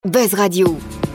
Buzz Radio.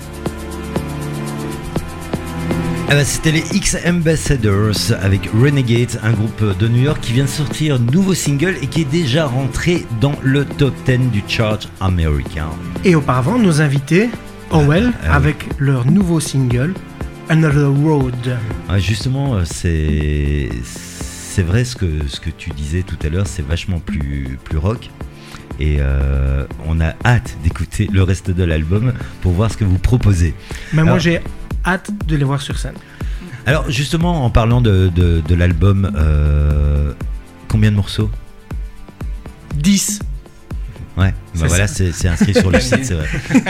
Ah bah, c'était les X-Ambassadors avec Renegade, un groupe de New York qui vient de sortir un nouveau single et qui est déjà rentré dans le top 10 du chart américain. Et auparavant, nos invités, Howell, avec leur nouveau single, Another Road. Ah, justement, c'est vrai ce que tu disais tout à l'heure, c'est vachement plus rock. Et on a hâte d'écouter le reste de l'album pour voir ce que vous proposez. Mais moi j'ai hâte de les voir sur scène. Alors justement, en parlant de l'album, combien de morceaux ? 10. Ouais, bah voilà, c'est inscrit sur le site, c'est vrai.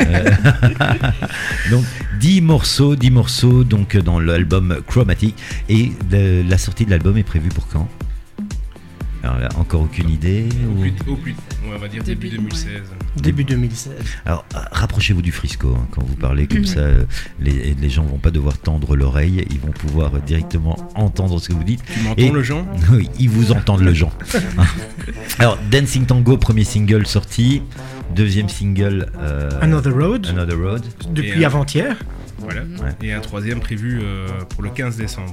Donc 10 morceaux donc, dans l'album Chromatic. Et la sortie de l'album est prévue pour quand ? Alors là, encore aucune idée Au plus, on va dire début 2016. Début 2016. Alors, rapprochez-vous du Frisco, hein, quand vous parlez comme ça, les gens vont pas devoir tendre l'oreille, ils vont pouvoir directement entendre ce que vous dites. Tu m'entends, le Jean ? Oui, ils vous entendent, le Jean. Alors, Dancing Tango, premier single sorti, deuxième single... Another Road. Depuis avant-hier. Voilà, et un troisième prévu pour le 15 décembre.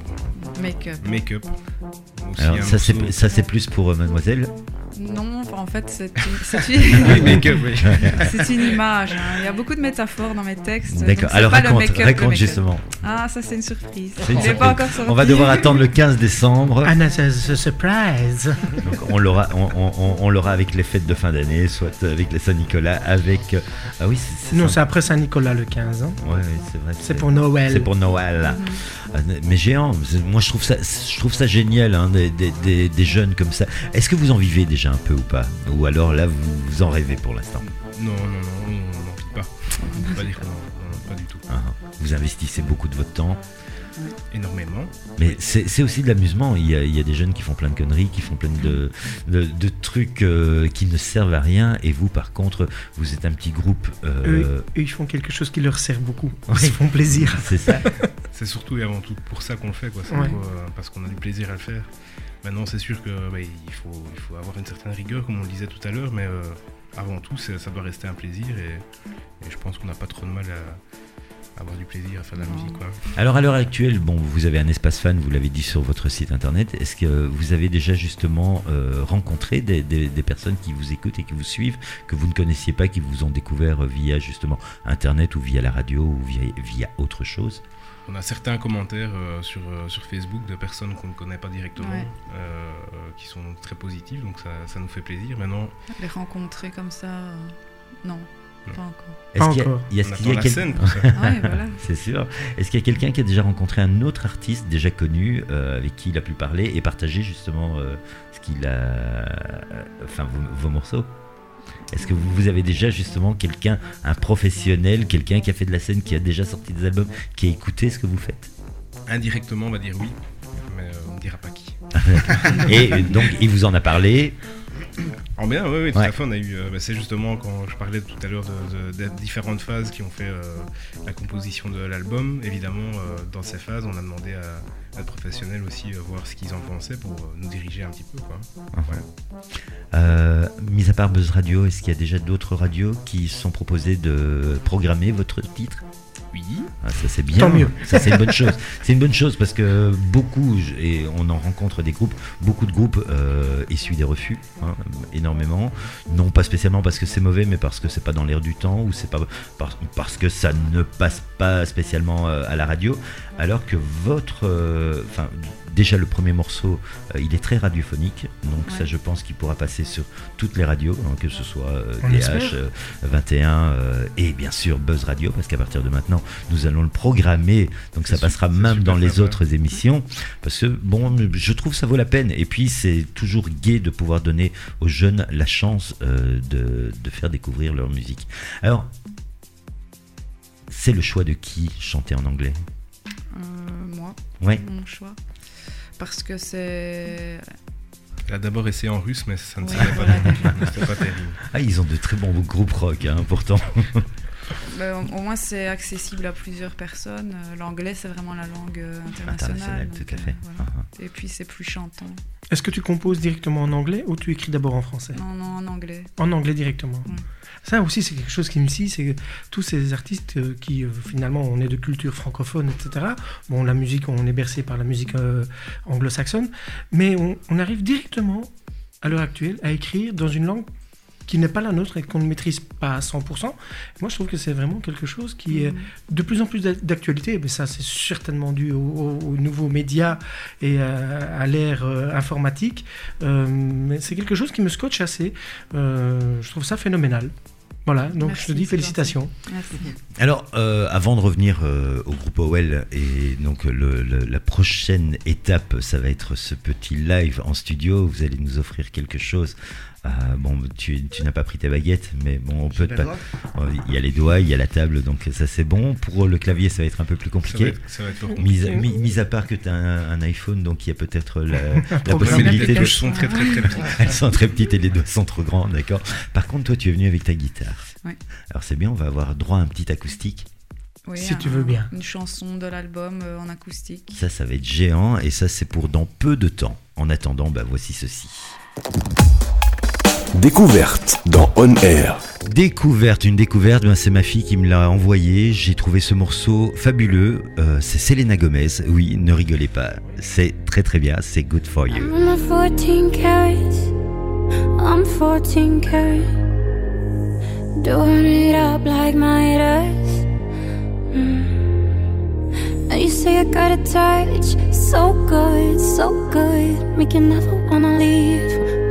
Make Up. Alors ça c'est plus pour mademoiselle. Non, en fait c'est Make-up, oui. C'est une image, hein. Il y a beaucoup de métaphores dans mes textes. D'accord, donc alors pas le raconte justement. Ah, ça c'est une surprise. Il n'est pas encore sorti. On va devoir attendre le 15 décembre. And it's a surprise. Donc on l'aura avec les fêtes de fin d'année, soit avec les Saint-Nicolas, avec... Ah oui, non, c'est après Saint-Nicolas le 15. Hein. Ouais, c'est vrai. C'est pour Noël. C'est pour Noël. Mais géant, moi je trouve ça génial, hein, des jeunes comme ça. Est-ce que vous en vivez déjà un peu ou pas ? Ou alors là vous en rêvez pour l'instant ? Non, on n'en vit pas. On ne peut pas dire que non, pas du tout. Vous investissez beaucoup de votre temps. Énormément. Mais c'est aussi de l'amusement. Il y a des jeunes qui font plein de conneries, qui font plein de trucs qui ne servent à rien. Et vous, par contre, vous êtes un petit groupe. Eux, ils font quelque chose qui leur sert beaucoup. Ils se font plaisir. C'est ça. C'est surtout et avant tout pour ça qu'on le fait, quoi. C'est parce qu'on a du plaisir à le faire. Maintenant, c'est sûr que il faut avoir une certaine rigueur, comme on le disait tout à l'heure, mais avant tout, ça doit rester un plaisir. Et je pense qu'on n'a pas trop de mal à avoir du plaisir à faire de la musique, quoi. Alors à l'heure actuelle, vous avez un espace fan, vous l'avez dit sur votre site internet. Est-ce que vous avez déjà justement rencontré des personnes qui vous écoutent et qui vous suivent, que vous ne connaissiez pas, qui vous ont découvert via justement internet ou via la radio ou via autre chose ? On a certains commentaires sur Facebook de personnes qu'on ne connaît pas directement, qui sont très positifs, donc ça nous fait plaisir. Maintenant, les rencontrer comme ça, non. Pas encore. On attend la scène pour ça. Ouais, voilà. C'est sûr. Est-ce qu'il y a quelqu'un qui a déjà rencontré un autre artiste déjà connu, avec qui il a pu parler et partager justement ce qu'il a, vos morceaux ? Est-ce que vous avez déjà justement quelqu'un, un professionnel, quelqu'un qui a fait de la scène, qui a déjà sorti des albums, qui a écouté ce que vous faites ? Indirectement, on va dire oui, mais on ne dira pas qui. Et donc, il vous en a parlé ? En bien, oui, tout à fait. On a eu, c'est justement quand je parlais tout à l'heure de différentes phases qui ont fait la composition de l'album. Évidemment, dans ces phases, on a demandé à des professionnels aussi voir ce qu'ils en pensaient pour nous diriger un petit peu, quoi. Voilà. Mis à part Buzz Radio, est-ce qu'il y a déjà d'autres radios qui sont proposées de programmer votre titre ? Oui. Ça c'est bien. Tant mieux. Ça c'est une bonne chose. C'est une bonne chose parce que et on en rencontre des groupes, beaucoup de groupes essuient des refus, énormément. Non pas spécialement parce que c'est mauvais, mais parce que c'est pas dans l'air du temps ou c'est pas parce que ça ne passe pas spécialement à la radio. Alors que déjà le premier morceau, il est très radiophonique, donc ça je pense qu'il pourra passer sur toutes les radios, que ce soit DH, 21 et bien sûr Buzz Radio, parce qu'à partir de maintenant nous allons le programmer, donc ça passera même dans les autres émissions, parce que je trouve ça vaut la peine, et puis c'est toujours gai de pouvoir donner aux jeunes la chance de faire découvrir leur musique. Alors, c'est le choix de qui chanter en anglais ? Moi, mon choix. Parce que c'est... Elle a d'abord essayé en russe, mais ça ne serait pas terrible. Ah, ils ont de très bons groupes rock, pourtant. Au moins, c'est accessible à plusieurs personnes. L'anglais, c'est vraiment la langue internationale. Tout à fait. Voilà. Et puis, c'est plus chantant. Est-ce que tu composes directement en anglais ou tu écris d'abord en français ? Non, en anglais. En anglais directement. Ouais. Ça aussi, c'est quelque chose qui me scie, c'est que tous ces artistes qui, finalement, on est de culture francophone, etc. Bon, la musique, on est bercé par la musique anglo-saxonne, mais on arrive directement, à l'heure actuelle, à écrire dans une langue qui n'est pas la nôtre et qu'on ne maîtrise pas à 100%. Moi, je trouve que c'est vraiment quelque chose qui est de plus en plus d'actualité. Mais ça, c'est certainement dû aux nouveaux médias et à l'ère informatique. Mais c'est quelque chose qui me scotche assez. Je trouve ça phénoménal. Voilà, donc merci, je te dis félicitations. Merci. Alors, avant de revenir au groupe OWL, et donc la prochaine étape, ça va être ce petit live en studio. Vous allez nous offrir quelque chose. Bon, tu n'as pas pris tes baguettes, mais bon, on peut pas. Il y a les doigts, il y a la table, donc ça c'est bon. Pour le clavier, ça va être un peu plus compliqué. Ça va être fort compliqué. Mis à part que tu as un iPhone, donc il y a peut-être la possibilité. Les touches sont très petites. Elles sont très petites et les doigts sont trop grands, d'accord. Par contre, toi, tu es venu avec ta guitare. Oui. Alors c'est bien, on va avoir droit à un petit acoustique. Oui, si tu veux bien. Une chanson de l'album en acoustique. Ça va être géant et ça c'est pour dans peu de temps. En attendant, voici ceci. Découverte dans On Air. Une découverte, c'est ma fille qui me l'a envoyé. J'ai trouvé ce morceau fabuleux. C'est Selena Gomez. Oui, ne rigolez pas. C'est très très bien. C'est Good For You. I'm 14 carats. I'm 14 carats. Doing it up like my does. And you say I got a touch. So good. Make you never wanna leave.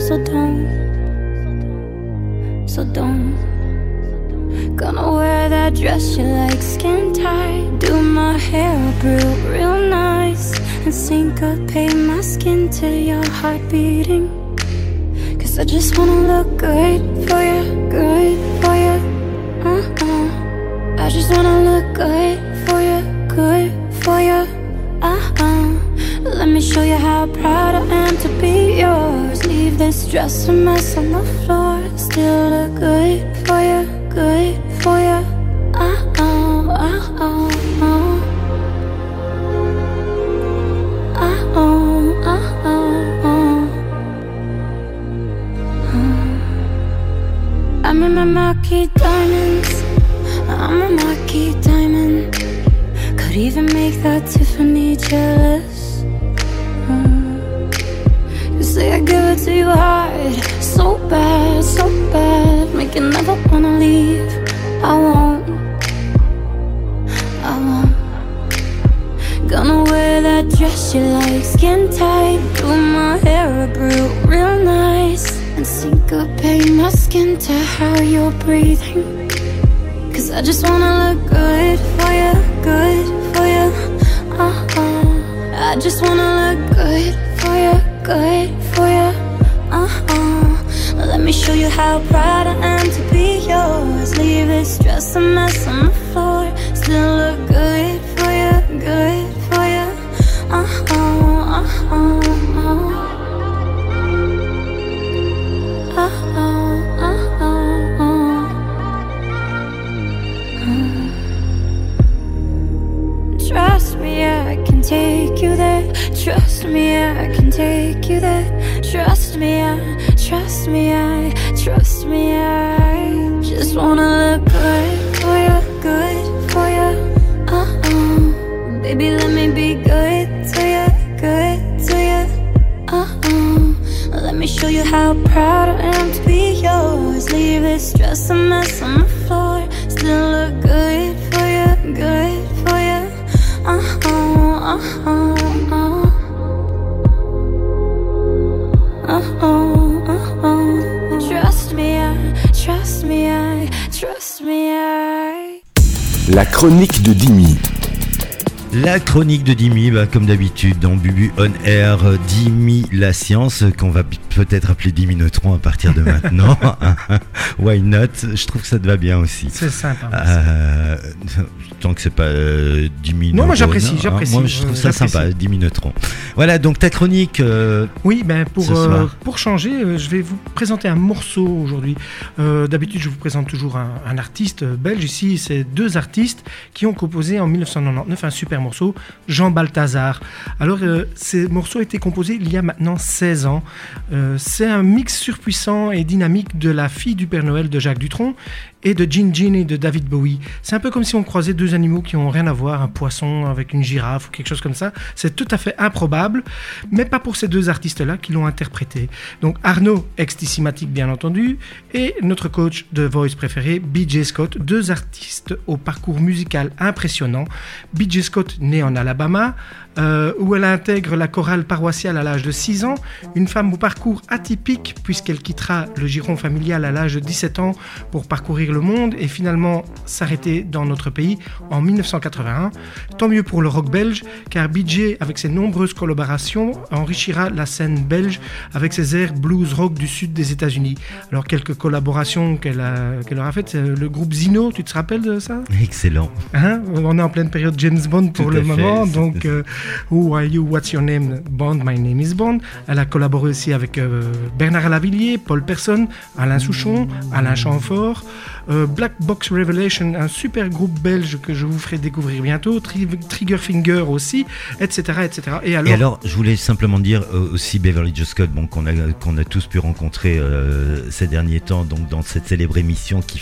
So don't. Gonna wear that dress you like, skin tight. Do my hair up real nice. And syncopate my skin to your heart beating. Cause I just wanna look good for you, good for you. I just wanna look good for you, good for you. Let me show you how proud I am to be yours. Leave this dress a mess on the floor. Still look good for you, good for you. I'm in my marquee diamonds. I'm a marquee diamond. Could even make that Tiffany jealous. You say I give it to you hard, so bad, make you never wanna leave. I won't. Gonna wear that dress you like, skin tight. Do my hair up real nice. And syncopate my skin to how you're breathing. Cause I just wanna look good for you, good for you. I just wanna look good for you, good for you. Let me show you how proud I am to be yours. Leave this dress a mess on the floor. Still look good for you, good for you. Trust me, I can take you there. Trust me, I can take you there. Trust me, trust me, trust me, I just wanna look good for you, good for you. Baby, let me be good to you, good to you. Let me show you how proud I am to be yours. Leave this dress a mess on the floor. Still look good for you, good for you. Trust me, La chronique de Dimi. La chronique de Dimi, comme d'habitude dans Bubu On Air, Dimi la science, qu'on va peut-être appeler 10 Neutron à partir de maintenant. Why not? Je trouve que ça te va bien aussi. C'est sympa. Tant que c'est pas 10 minutes. Non, moi j'apprécie. Moi je trouve ça sympa, 10 Neutron. Voilà, donc ta chronique. Oui, pour changer, je vais vous présenter un morceau aujourd'hui. D'habitude, je vous présente toujours un artiste belge. Ici, c'est deux artistes qui ont composé en 1999 un super morceau, Jean Balthazar. Alors, ce morceau a été composé il y a maintenant 16 ans. C'est un mix surpuissant et dynamique de La fille du Père Noël de Jacques Dutronc et de Gin Gin et de David Bowie. C'est un peu comme si on croisait deux animaux qui n'ont rien à voir, un poisson avec une girafe ou quelque chose comme ça. C'est tout à fait improbable, mais pas pour ces deux artistes-là qui l'ont interprété. Donc Arnaud, ex-Tissimatic bien entendu, et notre coach de Voice préféré, B.J. Scott, deux artistes au parcours musical impressionnant. B.J. Scott, né en Alabama, où elle intègre la chorale paroissiale à l'âge de 6 ans, une femme au parcours atypique puisqu'elle quittera le giron familial à l'âge de 17 ans pour parcourir le monde et finalement s'arrêter dans notre pays en 1981. Tant mieux pour le rock belge, car BJ, avec ses nombreuses collaborations, enrichira la scène belge avec ses airs blues rock du sud des États-Unis. Alors quelques collaborations qu'elle aura faites, le groupe Zino, tu te rappelles de ça? Excellent. On est en pleine période James Bond pour le moment, donc Who are you, what's your name? Bond, my name is Bond. Elle a collaboré aussi avec Bernard Lavillier, Paul Persson, Alain Souchon, Alain Chamfort, Black Box Revelation, un super groupe belge que je vous ferai découvrir bientôt, Trigger Finger aussi, etc. etc. Et alors, je voulais simplement dire aussi Beverly Joe Scott, qu'on a tous pu rencontrer ces derniers temps, donc dans cette célèbre émission qui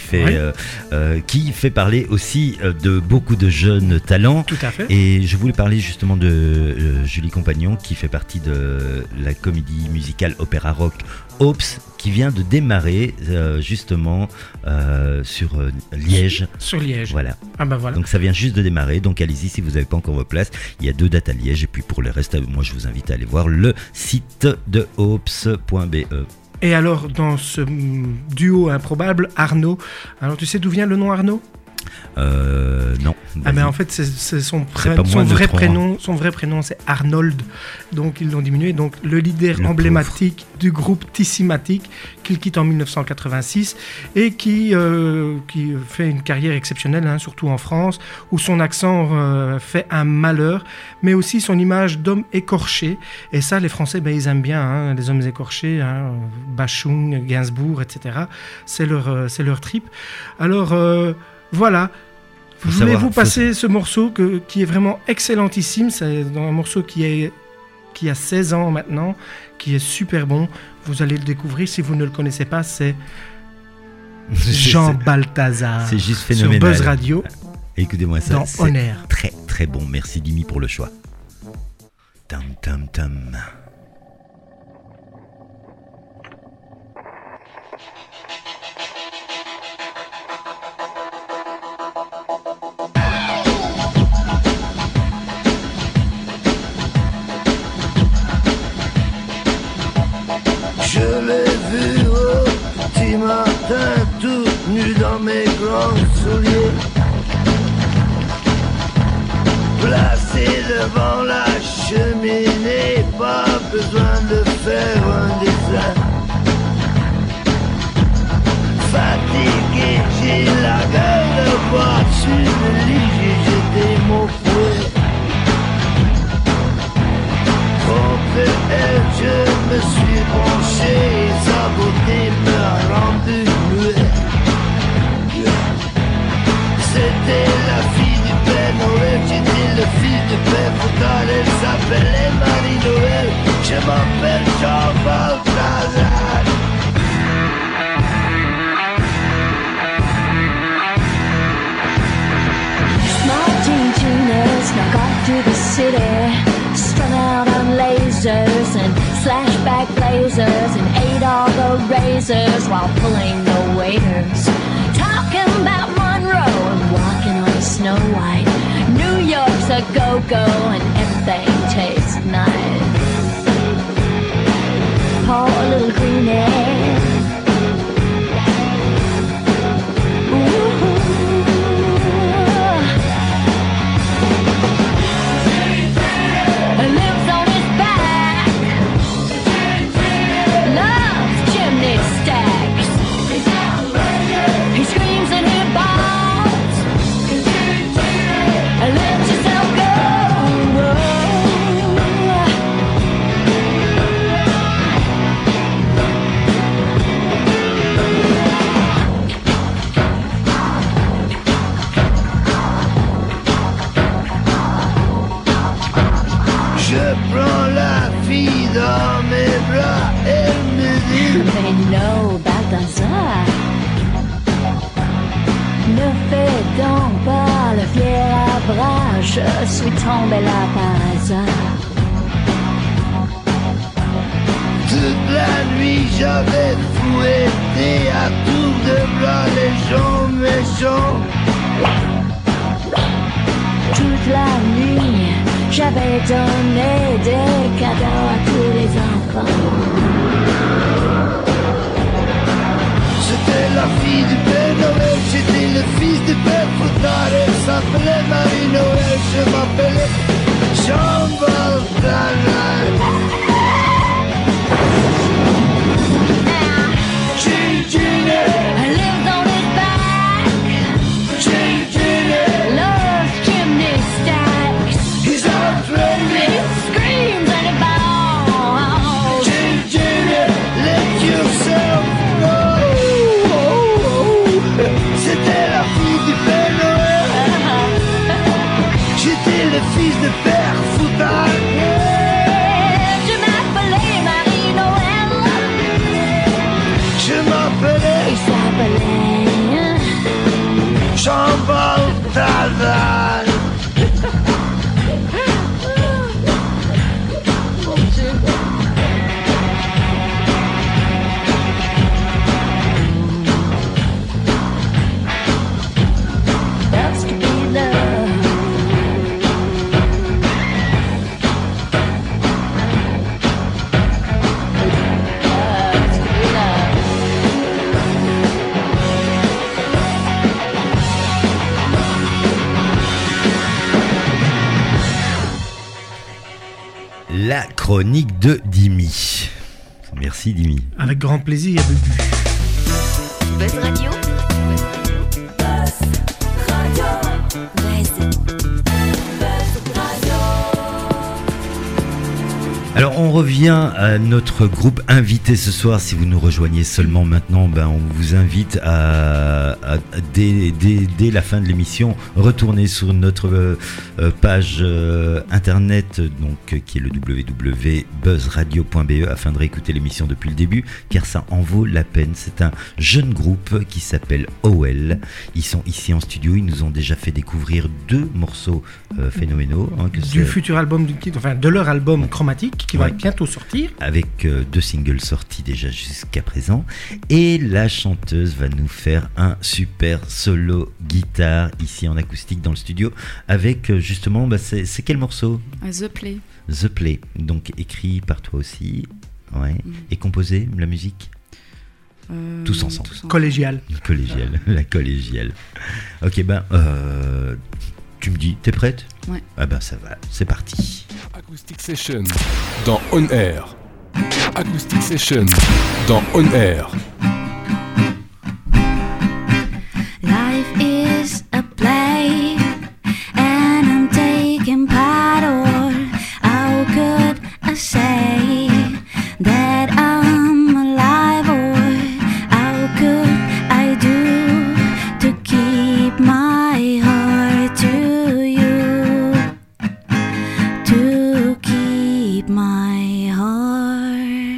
fait parler aussi de beaucoup de jeunes talents. Tout à fait. Et je voulais parler justement de Julie Compagnon, qui fait partie de la comédie musicale opéra rock Oops, qui vient de démarrer justement sur Liège. Sur Liège. Voilà. Ah ben voilà. Donc ça vient juste de démarrer, donc allez-y si vous n'avez pas encore vos places. Il y a 2 dates à Liège et puis pour le reste, moi je vous invite à aller voir le site de oops.be. Et alors dans ce duo improbable, Arnaud, alors tu sais d'où vient le nom Arnaud? Non. Ah ben en fait c'est son vrai prénom c'est Arnold, donc ils l'ont diminué. Donc le leader emblématique du groupe Tissimatic qu'il quitte en 1986 et qui fait une carrière exceptionnelle, surtout en France où son accent fait un malheur, mais aussi son image d'homme écorché, et ça les Français ils aiment bien les hommes écorchés, Bachung, Gainsbourg, etc. C'est leur trip. Alors voilà. Je voulais vous passer ce morceau qui est vraiment excellentissime. C'est un morceau qui a 16 ans maintenant, qui est super bon. Vous allez le découvrir si vous ne le connaissez pas. C'est Jean Balthazar. C'est juste phénoménal. Sur Buzz Radio. Écoutez-moi ça. Dans c'est On Air. Très très bon. Merci Dimi pour le choix. Tam tam tam. Je l'ai vu au petit matin, tout nu dans mes grands souliers, placé devant la cheminée, pas besoin de faire un dessin. Fatigué, j'ai la gueule droite sur le lit, j'ai jeté mon fouet. Contre elle, je me suis penché et sa beauté m'a rendu muet. C'était la fille du Père Noël, j'étais le fils du Père Foutal, elle s'appelait Marie-Noël, je m'appelle Jean Balthazar. Small teen tuners snuck off to the city, strung out on lasers and slashback blazers, and ate all the razors while pulling the waiters, talking about Monroe and walking on Snow White. New York's a go-go and everything tastes nice. Poor little greenie. Lives on his back. know Balthazar. Ne fais donc pas le fier à bras, je suis tombé là par hasard. Toute la nuit j'avais fouetté à tour de bras les gens méchants. Toute la nuit j'avais donné des cadeaux à tous les enfants. J'étais la fille du Père Noël, j'étais le fils du Père Fouettard. Elle s'appelait Marie-Noël, je m'appelais Jean Balthazar. I lived on his back. Loves chimney stacks. He's out He raining. screams and he bawls. Let yourself go. C'était la fille du Père Noël. J'étais le fils de Père Fouettard. Je m'appelais Marie-Noël. Je m'appelais Il s'appelait Jean Balthazar. Loves to be loved. Loves to be loved. La chronique de Dimi. Merci Dimi. Avec grand plaisir, Bubu. Buzz Radio. Alors on revient à notre groupe invité ce soir. Si vous nous rejoignez seulement maintenant, on vous invite à dès la fin de l'émission retourner sur notre page internet, donc qui est le www.buzzradio.be, afin de réécouter l'émission depuis le début, car ça en vaut la peine. C'est un jeune groupe qui s'appelle OL. Ils sont ici en studio. Ils nous ont déjà fait découvrir 2 morceaux phénoménaux. Du futur album, de leur album Chromatique, qui va bientôt sortir. Avec 2 singles sortis déjà jusqu'à présent. Et la chanteuse va nous faire un super solo guitare ici en acoustique dans le studio. Avec justement, c'est quel morceau ? The Play. The Play, donc écrit par toi aussi. Ouais. Et composé, la musique ? Tous ensemble. Collégial. La collégiale. Ok, tu me dis, t'es prête ? Ouais. Ah ça va, c'est parti. Acoustic Session dans On Air. Acoustic Session dans On Air. Life is a play, and I'm taking part. Or how could I say that I'm alive? Or how could I do to keep my heart to you? To keep my heart.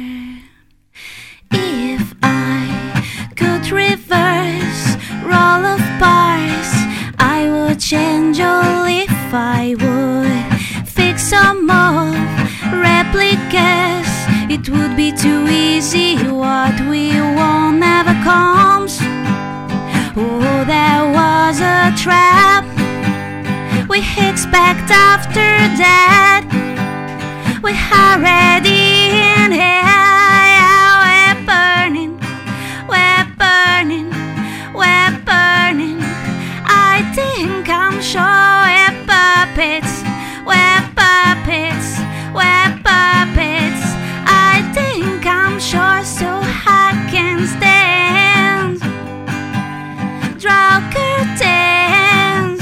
If I could reverse roll of parts, I would change all. If I would fix some more replicas, it would be too easy. What we want never comes. Oh, there was a trap we expect after that. We're already in here. We're burning, we're burning, we're burning. I think I'm sure we're puppets, we're puppets, we're puppets. I think I'm sure, so I can stand. Draw curtains.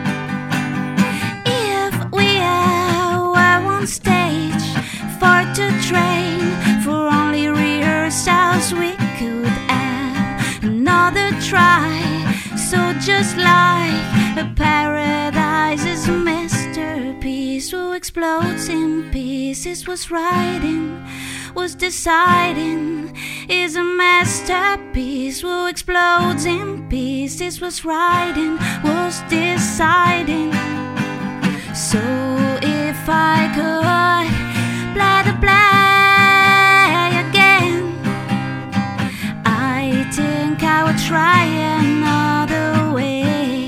If we were on stage for to train, for only rehearsals we could have another try. So just like a paradise's masterpiece who explodes in pieces was writing was deciding is a masterpiece, who explodes in pieces, was writing, was deciding. So if I could play the play again, I think I would try another way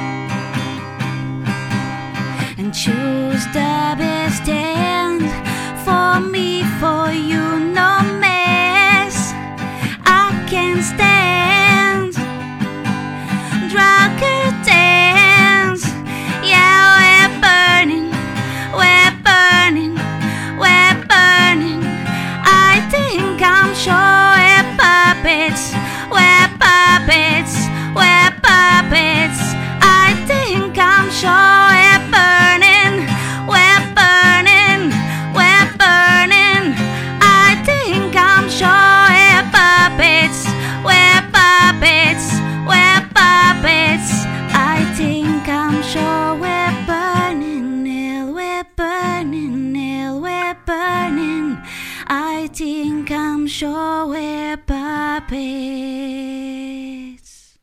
and choose the best end for me, for you, no mess I can stand. Draw curtains, yeah, we're burning, we're burning, we're burning. I think I'm sure we're puppets, we're puppets, we're puppets. I think I'm sure we're burning, we're burning, we're burning. I think I'm sure we're puppets, we're puppets, we're puppets. I think I'm sure we're burning, Neil, we're burning, Neil, we're burning. I think I'm sure we're puppets.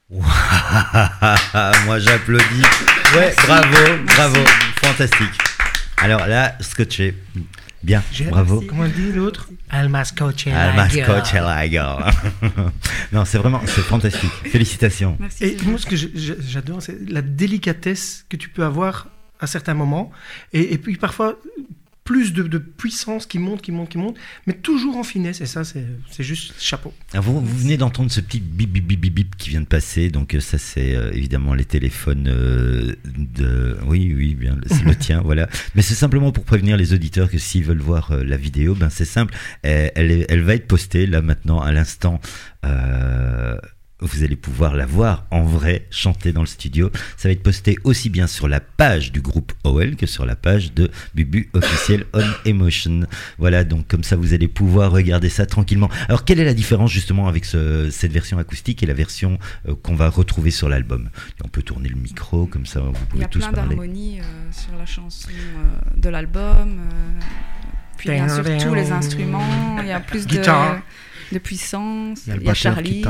Moi j'applaudis. Ouais, bravo, fantastique. Alors là, scotché. Bien, bravo. Comment dit l'autre? Alma scotché. la gueule. Non, c'est fantastique. Félicitations. Merci. Et moi, ce que j'adore, c'est la délicatesse que tu peux avoir à certains moments. Et puis parfois, plus de puissance qui monte, mais toujours en finesse. Et ça, c'est juste chapeau. Alors vous venez d'entendre ce petit bip bip bip bip bip qui vient de passer. Donc ça, c'est évidemment les téléphones de... Oui, bien, c'est le tien, voilà. Mais c'est simplement pour prévenir les auditeurs que s'ils veulent voir la vidéo, ben c'est simple. Elle va être postée là maintenant, à l'instant. Vous allez pouvoir la voir en vrai, chanter dans le studio. Ça va être posté aussi bien sur la page du groupe OL que sur la page de Bubu officiel On Emotion. Voilà, donc comme ça vous allez pouvoir regarder ça tranquillement. Alors quelle est la différence justement avec cette version acoustique et la version qu'on va retrouver sur l'album? On peut tourner le micro, comme ça vous pouvez tous parler. Il y a plein d'harmonies sur la chanson de l'album. Puis bien sûr tous les instruments, il y a plus de puissance, il y a Charlie,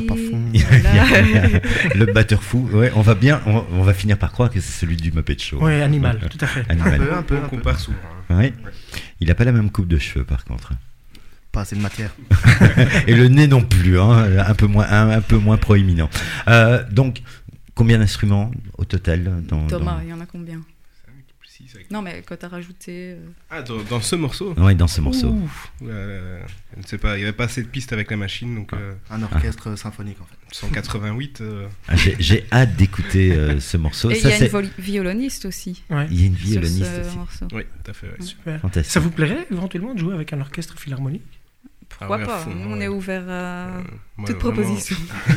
le batteur fou. Ouais, on va finir par croire que c'est celui du Muppet Show. Ouais, Animal, tout à fait. Animal. Un peu. On compare souvent. Ouais. Il n'a pas la même coupe de cheveux par contre. Pas assez de matière. Et le nez non plus, hein, un peu moins proéminent. Donc, combien d'instruments au total Thomas, il y en a combien? Non, mais quand tu as rajouté... Ah, dans ce morceau? Oui, dans ce morceau. Je ne sais pas, il n'y avait pas assez de pistes avec la machine, donc... Un orchestre symphonique, en fait. 188... J'ai hâte d'écouter ce morceau. Et il y a une violoniste aussi. Ouais. Il y a une violoniste aussi. Morceau. Oui, tout à fait. Ouais. Super. Fantastique. Ça vous plairait éventuellement de jouer avec un orchestre philharmonique? Pourquoi pas? On est ouvert à toute proposition.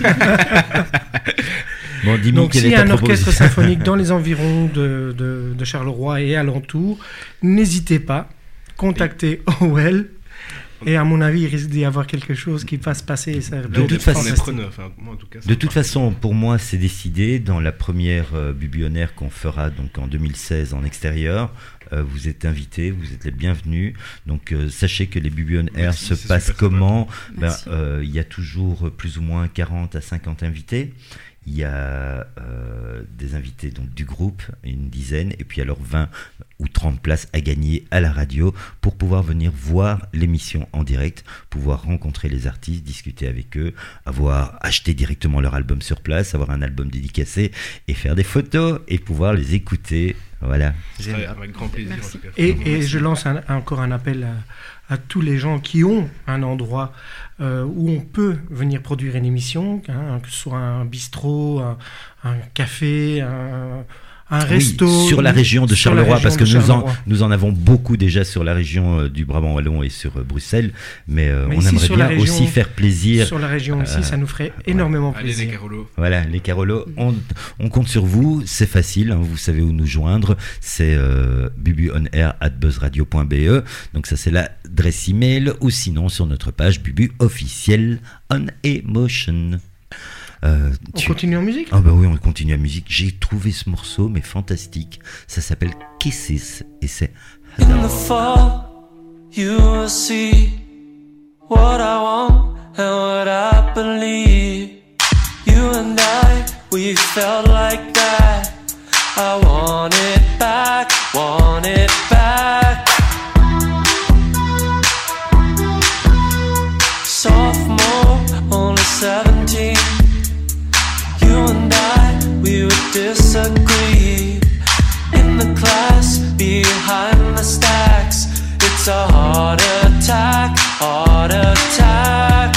Bon, donc s'il y a un orchestre symphonique dans les environs de Charleroi et alentours, n'hésitez pas, contactez OL. Et à mon avis, il risque d'y avoir quelque chose qui va se passer. De toute façon, pour moi, c'est décidé. Dans la première Bubu On Air qu'on fera donc en 2016 en extérieur, vous êtes invités, vous êtes les bienvenus. Donc sachez que les Bubu On Air se passent comment? Il y a toujours plus ou moins 40 à 50 invités. Il y a des invités donc, du groupe, une dizaine, et puis alors 20 ou 30 places à gagner à la radio pour pouvoir venir voir l'émission en direct, pouvoir rencontrer les artistes, discuter avec eux, avoir acheté directement leur album sur place, avoir un album dédicacé et faire des photos et pouvoir les écouter. Voilà. Avec grand plaisir. Merci. Et je lance encore un appel à tous les gens qui ont un endroit où on peut venir produire une émission, que ce soit un bistrot, un café, un resto. Sur la région de Charleroi, parce que nous en avons beaucoup déjà sur la région du Brabant Wallon et sur Bruxelles, mais on aimerait bien aussi faire plaisir. Sur la région aussi, ça nous ferait énormément plaisir. Allez les Carolos. Voilà, les Carolos, on compte sur vous, c'est facile, hein, vous savez où nous joindre, c'est bubuonair@buzzradio.be, donc ça c'est l'adresse email, ou sinon sur notre page Bubu officiel On Emotion. On continue en musique? Ah bah oui, on continue en musique. J'ai trouvé ce morceau, mais fantastique. Ça s'appelle Kisses et c'est... In the fall, you will see what I want and what I believe. You and I, we felt like that. I want it back, want it back. Sophomore, only 17. You and I, we would disagree. In the class, behind the stacks. It's a heart attack, heart attack.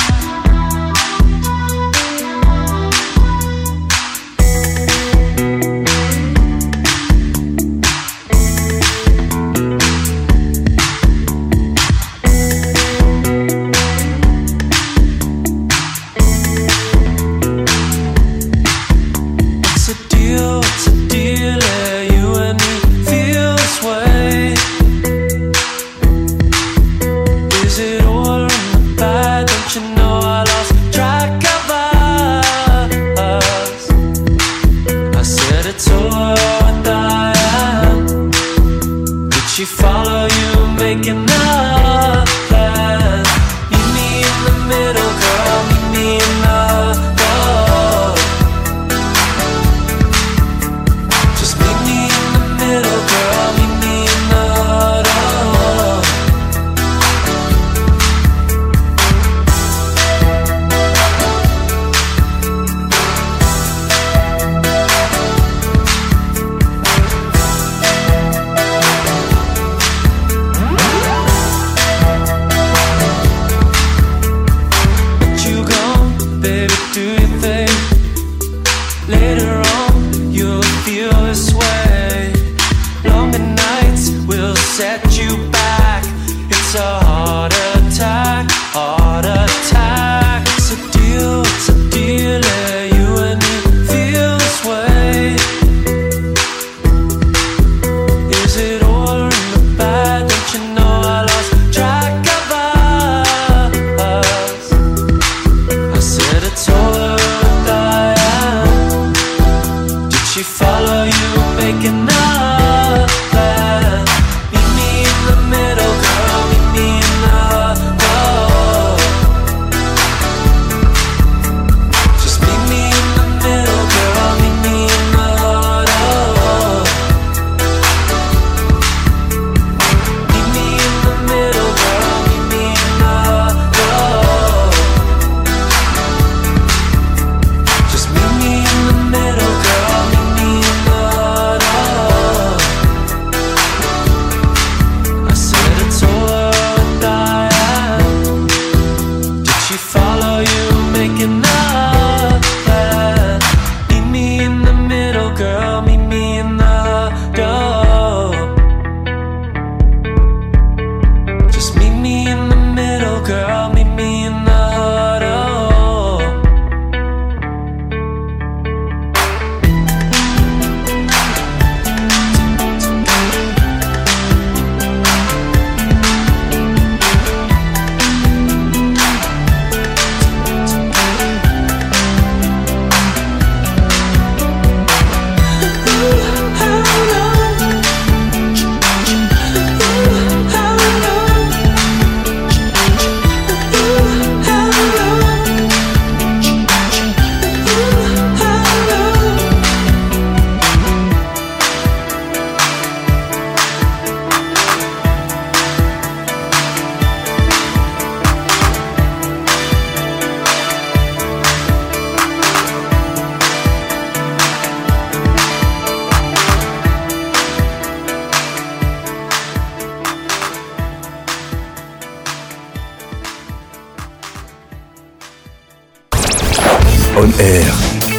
On Air,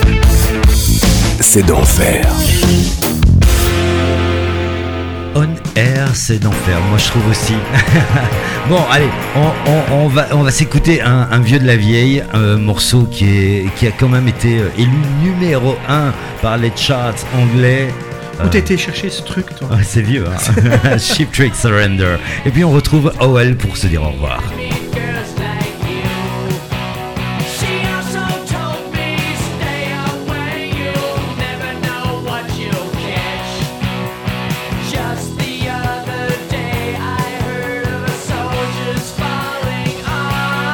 c'est d'enfer. On Air, c'est d'enfer. Moi, je trouve aussi. Bon, allez, on va s'écouter un vieux de la vieille, un morceau qui a quand même été élu numéro 1 par les charts anglais. Où t'as été chercher ce truc, toi? Ouais, c'est vieux, hein. Cheap Trick Surrender. Et puis on retrouve OL pour se dire au revoir. Just the other day I heard of a soldier's falling arm.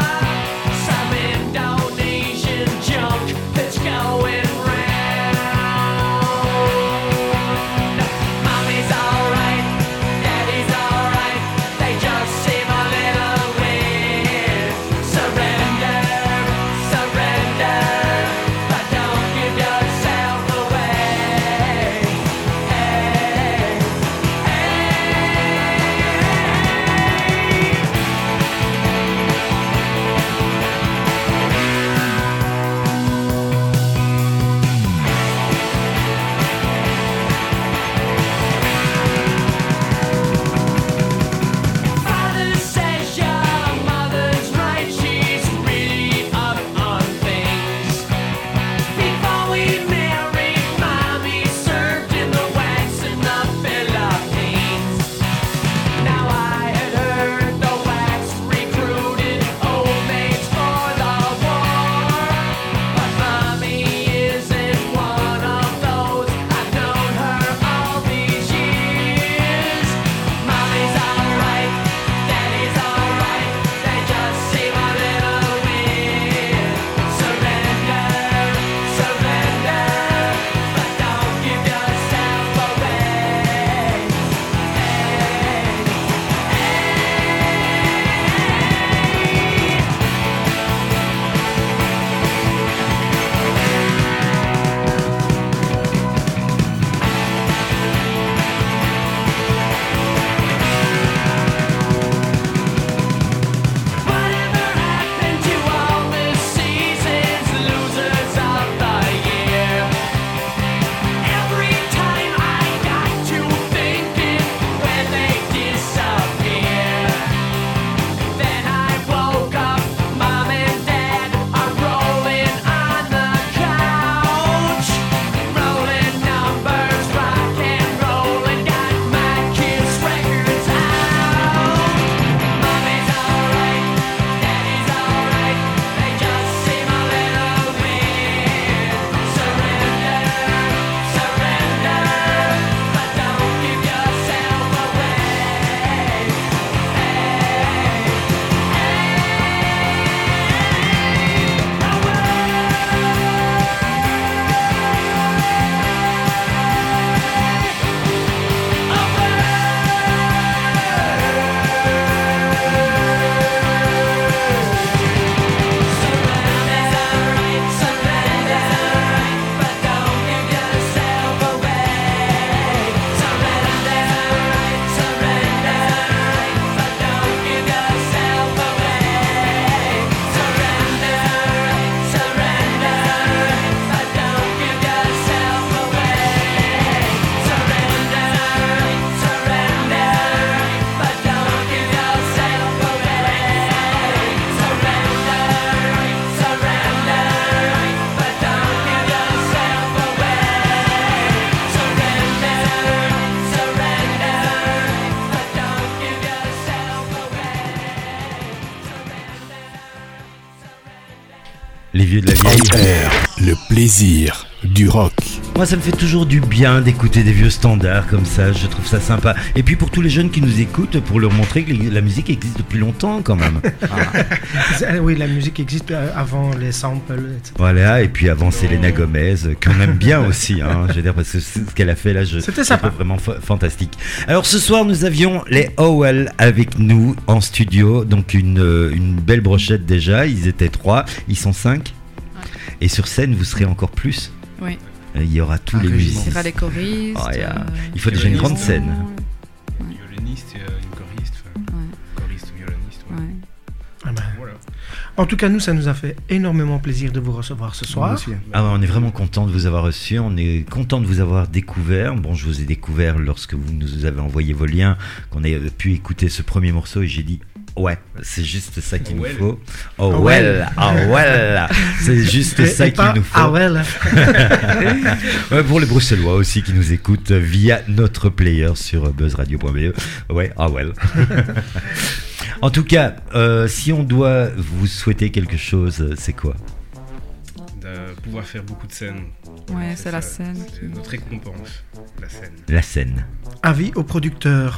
vieux de la vieille. On Air, le plaisir du rock. Moi, ça me fait toujours du bien d'écouter des vieux standards comme ça, je trouve ça sympa. Et puis pour tous les jeunes qui nous écoutent, pour leur montrer que la musique existe depuis longtemps quand même. Oui, la musique existe avant les samples, etc. Voilà, et puis avant Selena Gomez, qu'on aime bien aussi, hein, je veux dire, parce que ce qu'elle a fait là, c'était sympa. Vraiment fantastique. Alors ce soir, nous avions les Howell avec nous en studio, donc une belle brochette déjà, ils étaient 3, ils sont 5. Et sur scène, vous serez encore plus. Oui. Il y aura tous les musiciens. Il y aura les choristes. Oh, il faut déjà une grande scène. Un violoniste et une choriste. Choriste ou violoniste. Ouais. Ah ben. Voilà. En tout cas, nous, ça nous a fait énormément plaisir de vous recevoir ce soir. Ah ouais, on est vraiment content de vous avoir reçu. On est content de vous avoir découvert. Bon, je vous ai découvert lorsque vous nous avez envoyé vos liens, qu'on ait pu écouter ce premier morceau et j'ai dit. Ouais, c'est juste ça qu'il nous faut. Oh well, c'est juste ça qu'il nous faut. Ah well. Ouais, pour les Bruxellois aussi qui nous écoutent via notre player sur buzzradio.be. Ouais, ah well. En tout cas, si on doit vous souhaiter quelque chose, c'est quoi ? De pouvoir faire beaucoup de scènes. Ouais, c'est la scène. C'est notre récompense, la scène. La scène. Avis aux producteurs.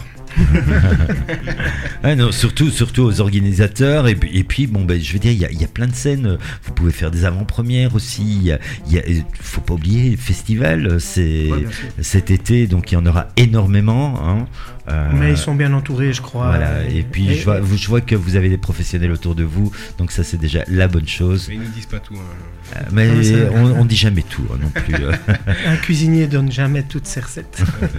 Ah non, surtout aux organisateurs et puis bon je veux dire il y a plein de scènes, vous pouvez faire des avant-premières aussi, faut pas oublier le festival, c'est cet été, donc il y en aura énormément hein. Mais ils sont bien entourés, je crois. Voilà, et puis je vois que vous avez des professionnels autour de vous, donc ça c'est déjà la bonne chose. Mais ils nous disent pas tout hein. Mais on dit jamais tout hein, non plus. Un cuisinier donne jamais toutes ses recettes.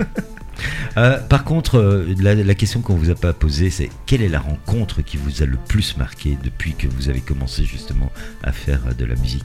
Par contre, la question qu'on vous a pas posée, c'est quelle est la rencontre qui vous a le plus marqué depuis que vous avez commencé justement à faire de la musique ?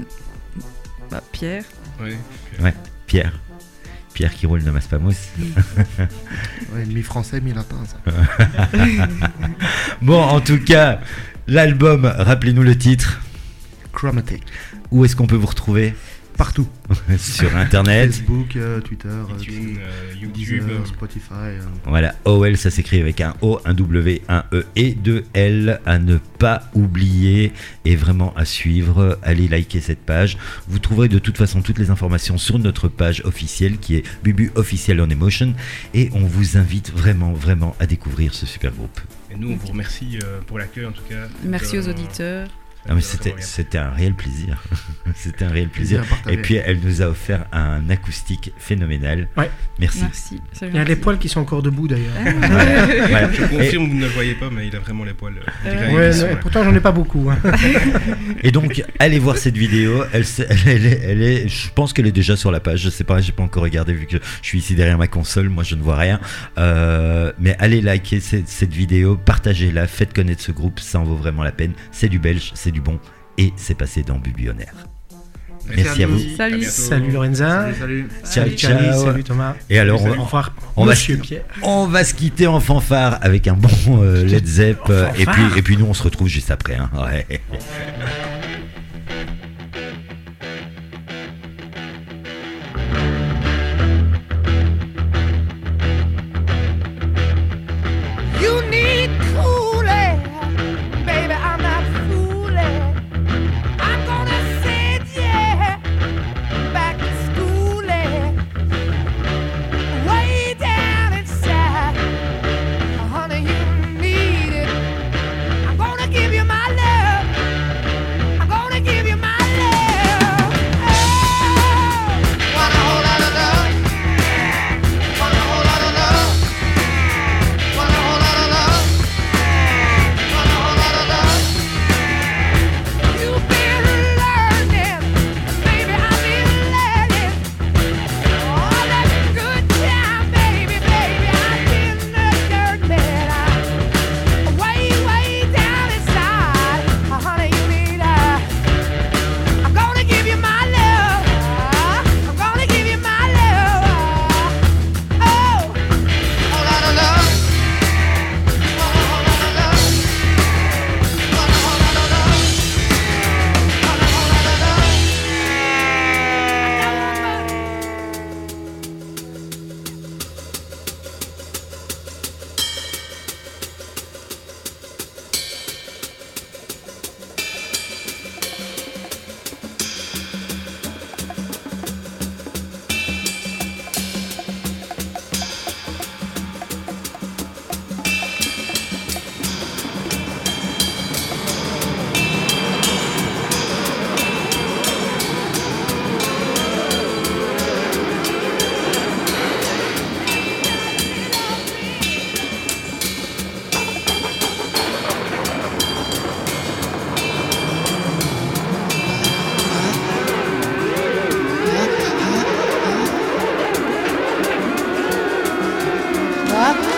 Pierre. Oui. Ouais, Pierre. Pierre qui roule de Maspamous. Ouais, mi-français, mi-latin, ça. Bon, en tout cas, l'album, rappelez-nous le titre. Chromatic. Où est-ce qu'on peut vous retrouver ? Partout. Sur internet, Facebook, Twitter, YouTube, Spotify. Voilà, OL, ça s'écrit avec un O, un W, un E et 2 L, à ne pas oublier et vraiment à suivre. Allez liker cette page. Vous trouverez de toute façon toutes les informations sur notre page officielle qui est Bubu Official on Emotion et on vous invite vraiment à découvrir ce super groupe. Et nous on vous remercie pour l'accueil en tout cas. Merci aux auditeurs. Non mais c'était un réel plaisir. C'était un réel plaisir. Et puis elle nous a offert un acoustique phénoménal. Ouais. Merci. Il y a les poils qui sont encore debout d'ailleurs. Ouais. Je confirme, vous ne le voyez pas, mais il a vraiment les poils. Pourtant j'en ai pas beaucoup. Hein. Et donc allez voir cette vidéo. Elle est, je pense qu'elle est déjà sur la page. Je sais pas, j'ai pas encore regardé vu que je suis ici derrière ma console. Moi je ne vois rien. Mais allez liker cette vidéo, partagez-la, faites connaître ce groupe. Ça en vaut vraiment la peine. C'est du belge, c'est du bon et c'est passé dans Bubionnaire. Merci à vous. Salut Lorenza. Salut. Ciao. Salut Thomas. Et alors on va se quitter en fanfare avec un bon Led Zepp et puis nous on se retrouve juste après. Hein. Ouais.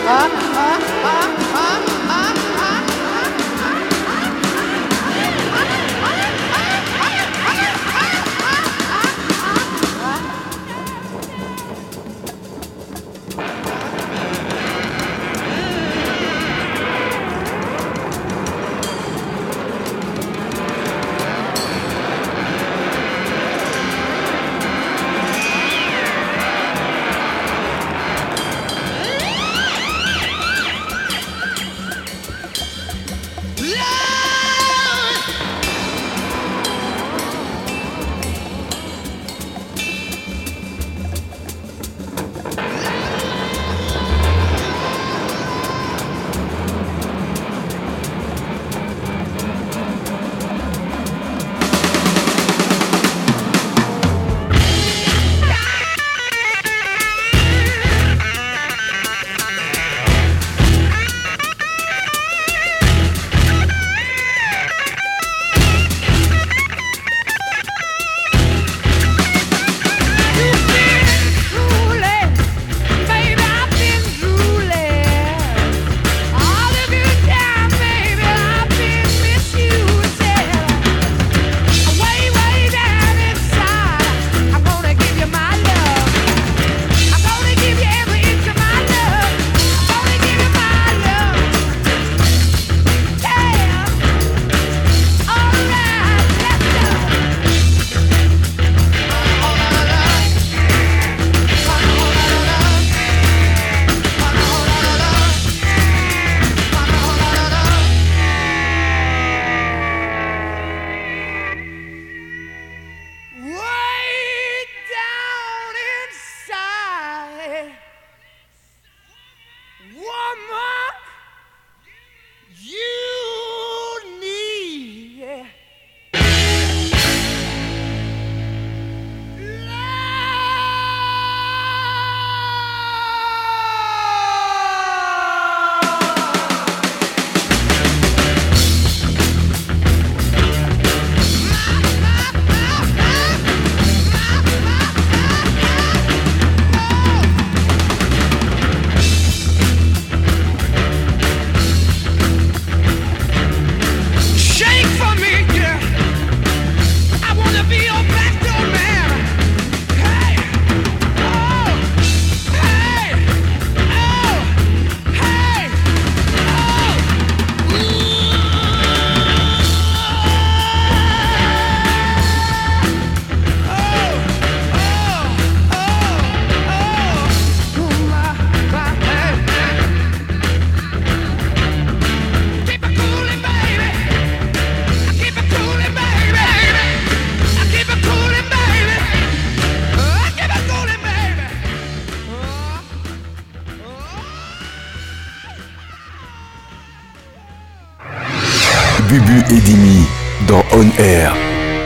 Bubu et Dimi dans On Air.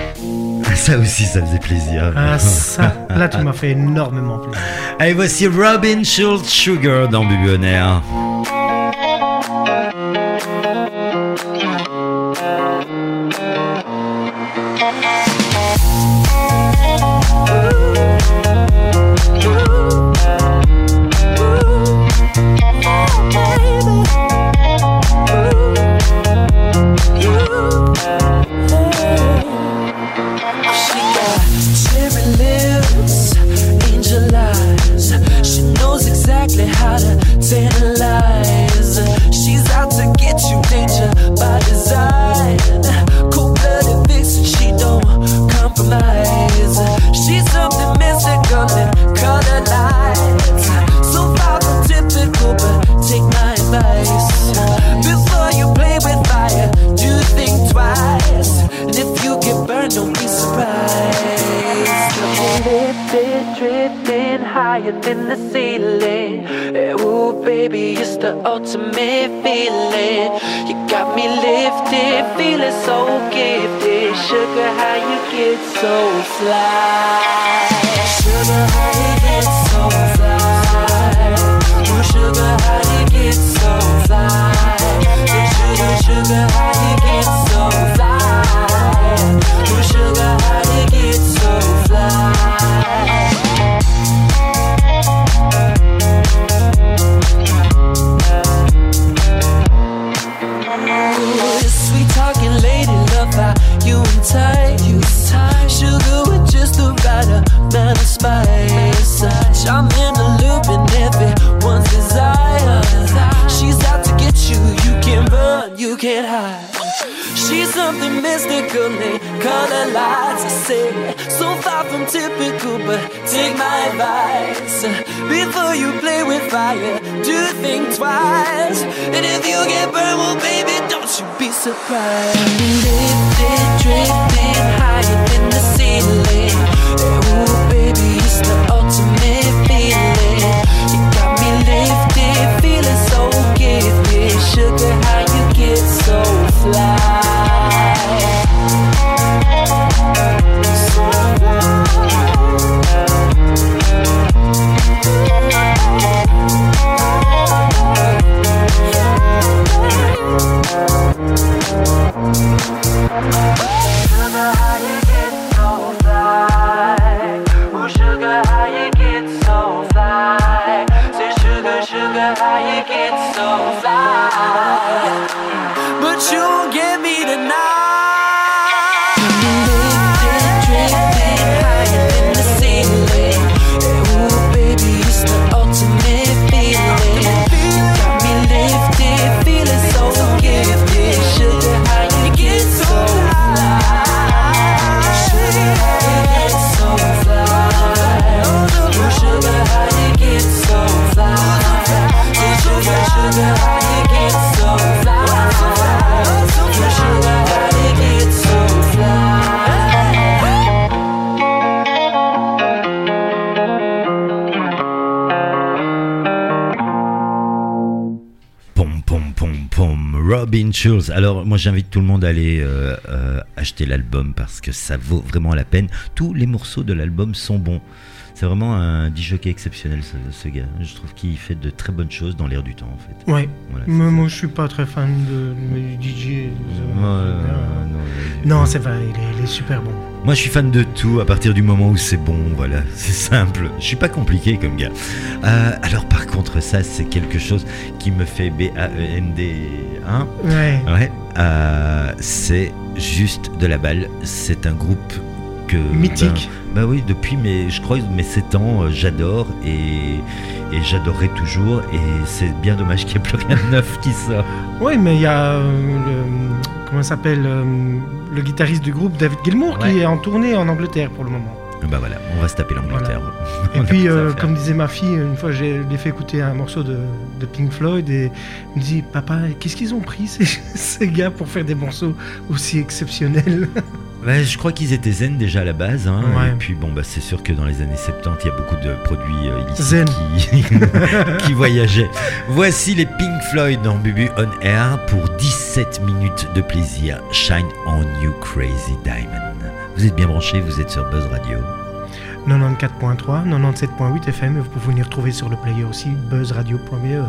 Ça aussi, ça faisait plaisir. Ah, ça, là, tu m'as fait énormément plaisir. Allez, voici Robin Schulz Sugar dans Bubu On Air. In the ceiling, ooh baby, it's the ultimate feeling. You got me lifted, feeling so gifted. Sugar, how you get so fly? Sugar, how you get so fly? Ooh, sugar, how you get so fly? Sugar, sugar, how you get so fly? Ooh, sugar, how you get so fly? can't hide. She's something mystically color lights, I say. So far from typical, but take my advice. Before you play with fire, do think twice. And if you get burned, well baby, don't you be surprised. Lifted, drifting higher than the ceiling. Ooh baby, it's the ultimate feeling. You got me lifted, feeling so gifted. Sugar, how you get so fly? But you won't get me tonight. Lifted, drifting higher than the ceiling. Ooh, baby, it's the ultimate feeling. You got me lifted, feeling so gifted. Sugar, how you get so fly? Sugar, how you get so fly? Ooh, sugar, how you get so fly? Sugar, sugar, how you get so fly? Robin Schulz. Alors moi j'invite tout le monde à aller acheter l'album parce que ça vaut vraiment la peine. Tous les morceaux de l'album sont bons. C'est vraiment un DJ exceptionnel ce gars. Je trouve qu'il fait de très bonnes choses dans l'air du temps en fait. Ouais. Voilà, moi je suis pas très fan de DJ. Non, c'est vrai, il est super bon. Moi je suis fan de tout à partir du moment où c'est bon, voilà, c'est simple. Je suis pas compliqué comme gars. Alors par contre ça c'est quelque chose qui me fait BAEND, hein. Ouais. C'est juste de la balle. C'est un groupe que mythique. Bah oui, depuis je crois mes 7 ans, j'adore et j'adorerai toujours. Et c'est bien dommage qu'il n'y ait plus rien de neuf qui sort. Oui, mais il y a comment s'appelle le guitariste du groupe, David Gilmour, qui est en tournée en Angleterre pour le moment. Bah voilà, on va se taper l'Angleterre. Voilà. Et puis, comme disait ma fille, une fois, je l'ai fait écouter un morceau de Pink Floyd et elle me dit, papa, qu'est-ce qu'ils ont pris ces gars pour faire des morceaux aussi exceptionnels? Ouais, je crois qu'ils étaient zen déjà à la base, hein, ouais. Et puis bon, bah, c'est sûr que dans les années 70, il y a beaucoup de produits illicites qui voyageaient. Voici les Pink Floyd dans Bubu On Air pour 17 minutes de plaisir. Shine on you crazy diamond. Vous êtes bien branchés, vous êtes sur Buzz Radio. 94.3, 97.8 FM, vous pouvez venir retrouver sur le player aussi, buzzradio.be.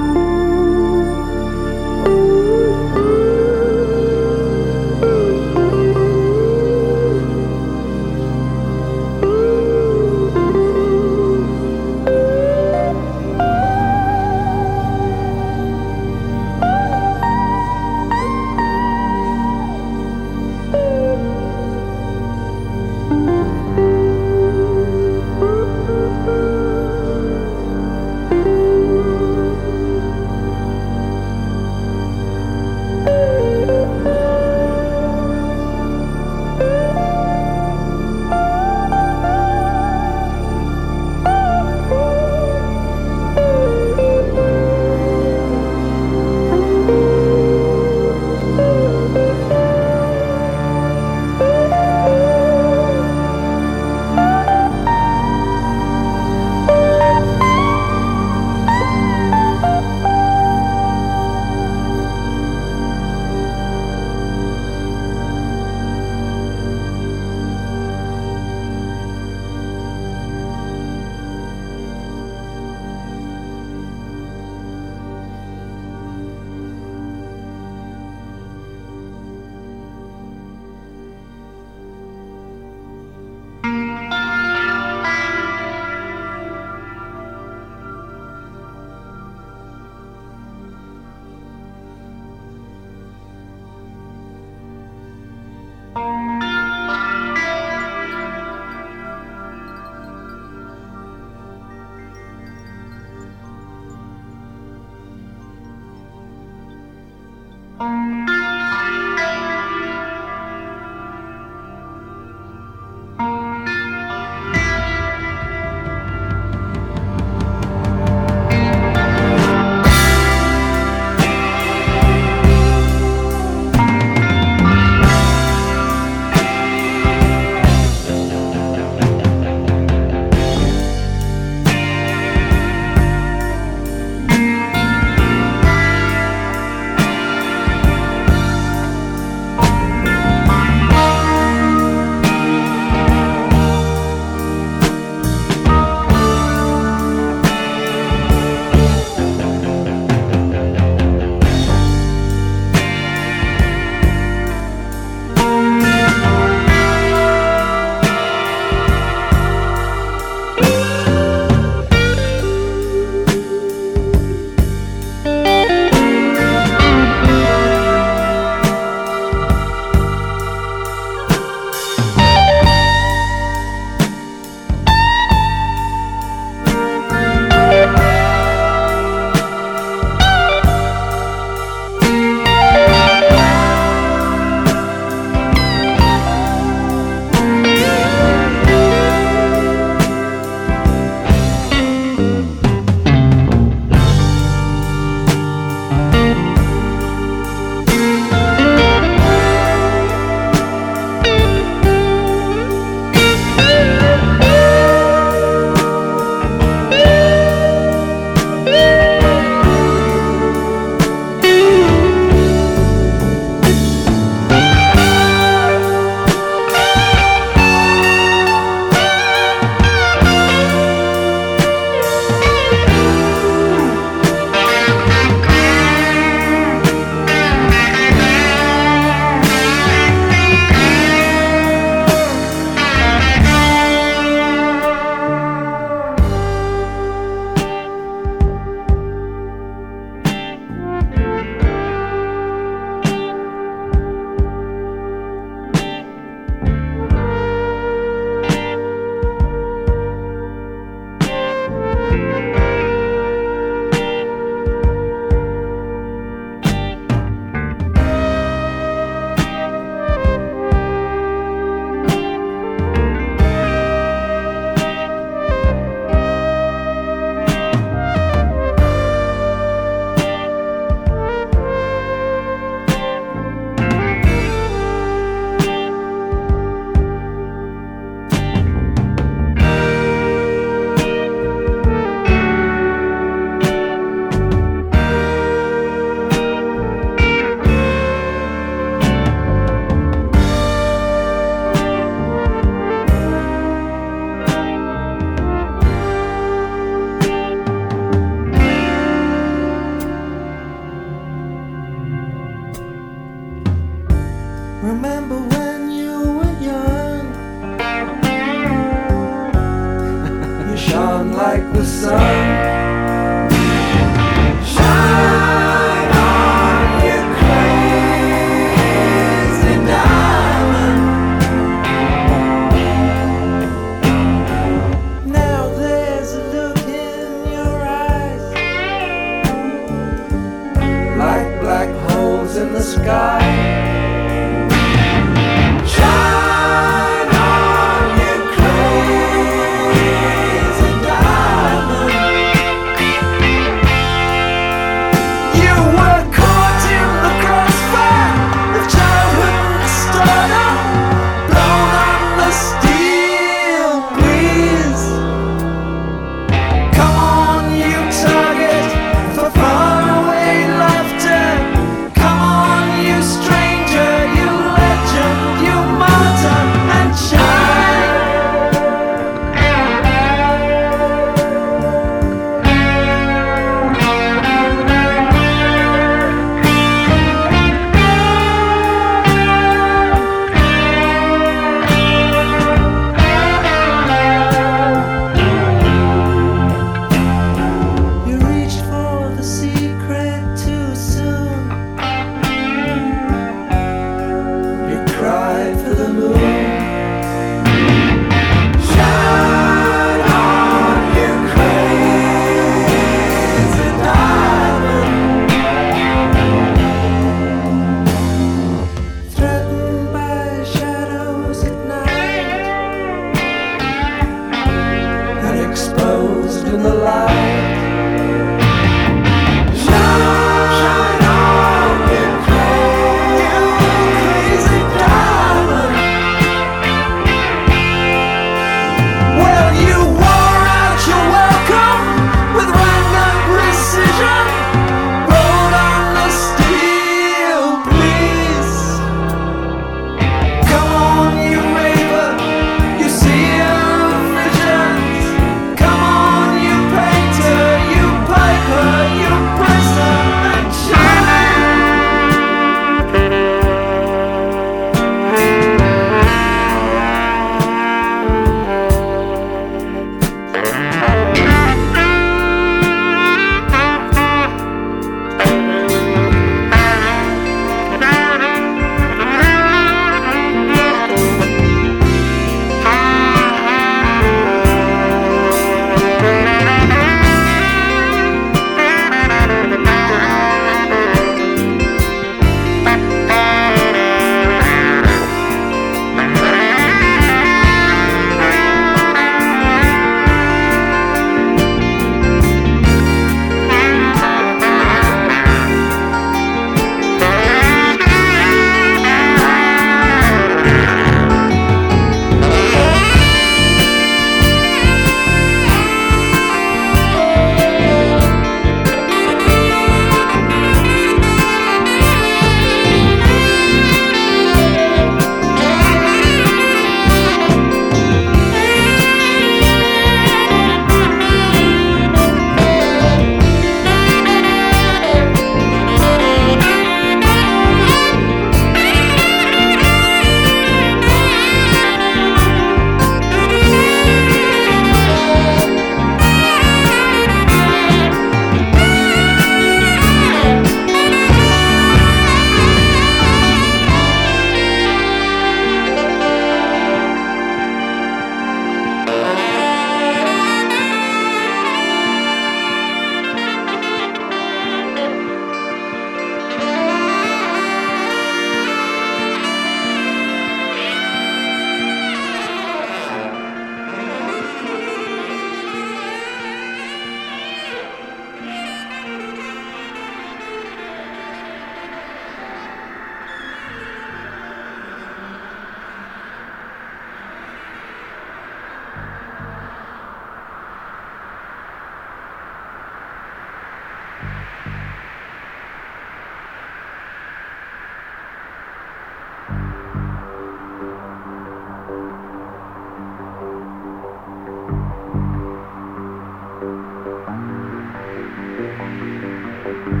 Thank you.